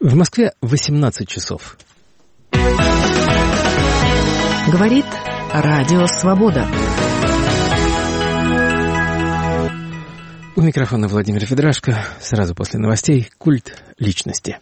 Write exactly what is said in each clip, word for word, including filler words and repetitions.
В Москве восемнадцать часов. Говорит Радио Свобода. У микрофона Владимир Федрашко. Сразу после новостей «Культ личности».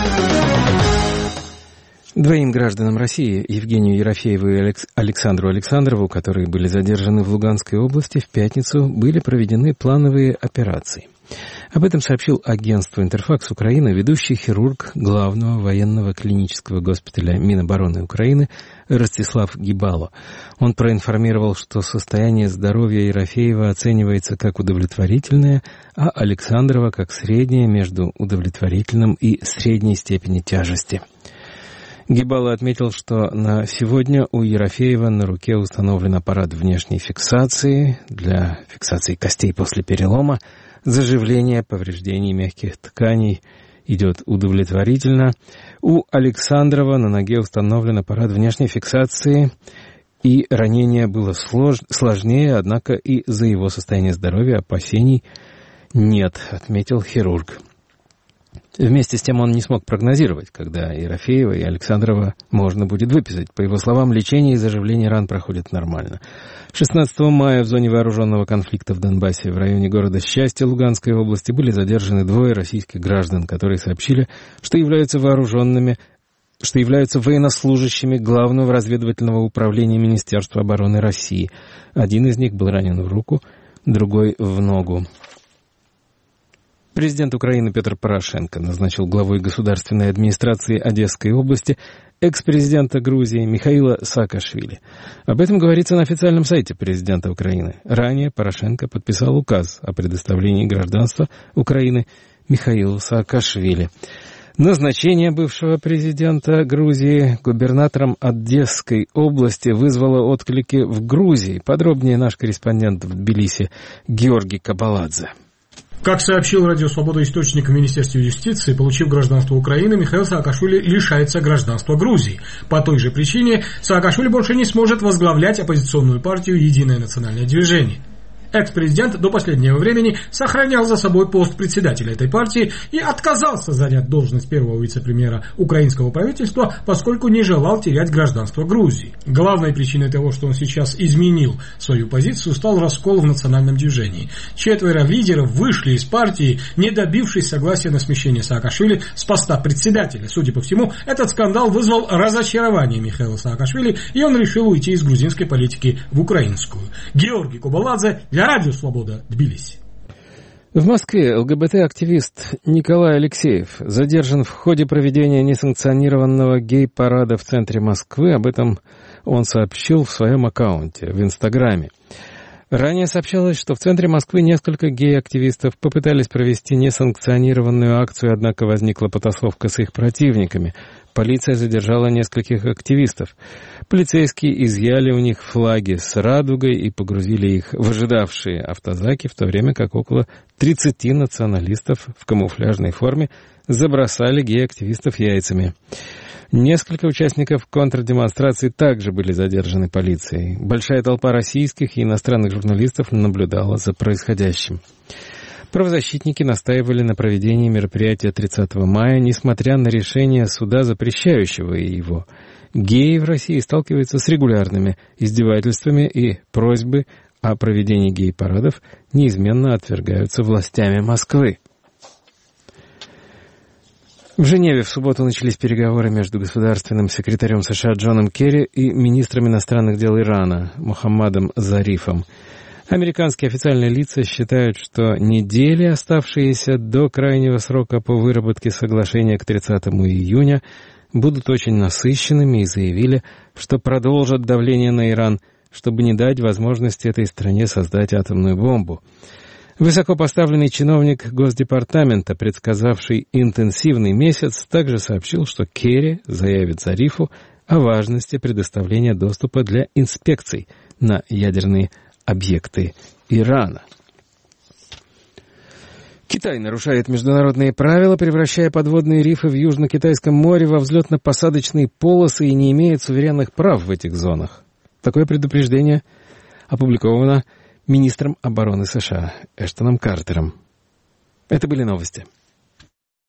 Двоим гражданам России, Евгению Ерофееву и Александру Александрову, которые были задержаны в Луганской области, в пятницу были проведены плановые операции. Об этом сообщил агентству «Интерфакс Украина» ведущий хирург главного военного клинического госпиталя Минобороны Украины Ростислав Гибало. Он проинформировал, что состояние здоровья Ерофеева оценивается как удовлетворительное, а Александрова как среднее между удовлетворительным и средней степени тяжести. Гибало отметил, что на сегодня у Ерофеева на руке установлен аппарат внешней фиксации для фиксации костей после перелома. Заживление повреждений мягких тканей идет удовлетворительно. У Александрова на ноге установлен аппарат внешней фиксации, и ранение было слож... сложнее, однако и за его состояние здоровья опасений нет, отметил хирург. Вместе с тем он не смог прогнозировать, когда Ерофеева и Александрова можно будет выписать. По его словам, лечение и заживление ран проходят нормально. шестнадцатого мая в зоне вооруженного конфликта в Донбассе в районе города Счастье Луганской области были задержаны двое российских граждан, которые сообщили, что являются вооруженными, что являются военнослужащими Главного разведывательного управления Министерства обороны России. Один из них был ранен в руку, другой в ногу. Президент Украины Петр Порошенко назначил главой государственной администрации Одесской области экс-президента Грузии Михаила Саакашвили. Об этом говорится на официальном сайте президента Украины. Ранее Порошенко подписал указ о предоставлении гражданства Украины Михаилу Саакашвили. Назначение бывшего президента Грузии губернатором Одесской области вызвало отклики в Грузии. Подробнее наш корреспондент в Тбилиси Георгий Кабаладзе. Как сообщил Радио Свобода источник в Министерстве юстиции, получив гражданство Украины, Михаил Саакашвили лишается гражданства Грузии. По той же причине Саакашвили больше не сможет возглавлять оппозиционную партию «Единое национальное движение». Экс-президент до последнего времени сохранял за собой пост председателя этой партии и отказался занять должность первого вице-премьера украинского правительства, поскольку не желал терять гражданство Грузии. Главной причиной того, что он сейчас изменил свою позицию, стал раскол в национальном движении. Четверо лидеров вышли из партии, не добившись согласия на смещение Саакашвили с поста председателя. Судя по всему, этот скандал вызвал разочарование Михаила Саакашвили, и он решил уйти из грузинской политики в украинскую. Георгий Кабаладзе для Радио Свобода, Тбилиси. В Москве ЛГБТ-активист Николай Алексеев задержан в ходе проведения несанкционированного гей-парада в центре Москвы. Об этом он сообщил в своем аккаунте в Инстаграме. Ранее сообщалось, что в центре Москвы несколько гей-активистов попытались провести несанкционированную акцию, однако возникла потасовка с их противниками. Полиция задержала нескольких активистов. Полицейские изъяли у них флаги с радугой и погрузили их в ожидавшие автозаки, в то время как около тридцати националистов в камуфляжной форме забросали гей-активистов яйцами. Несколько участников контрдемонстрации также были задержаны полицией. Большая толпа российских и иностранных журналистов наблюдала за происходящим. Правозащитники настаивали на проведении мероприятия тридцатого мая, несмотря на решение суда, запрещающего его. Геи в России сталкиваются с регулярными издевательствами, и просьбы о проведении гей-парадов неизменно отвергаются властями Москвы. В Женеве в субботу начались переговоры между государственным секретарем США Джоном Керри и министром иностранных дел Ирана Мохаммадом Зарифом. Американские официальные лица считают, что недели, оставшиеся до крайнего срока по выработке соглашения к тридцатому июня, будут очень насыщенными, и заявили, что продолжат давление на Иран, чтобы не дать возможности этой стране создать атомную бомбу. Высокопоставленный чиновник Госдепартамента, предсказавший интенсивный месяц, также сообщил, что Керри заявит Зарифу о важности предоставления доступа для инспекций на ядерные объекты Ирана. Китай нарушает международные правила, превращая подводные рифы в Южно-Китайском море во взлетно-посадочные полосы, и не имеет суверенных прав в этих зонах. Такое предупреждение опубликовано министром обороны США Эштоном Картером. Это были новости.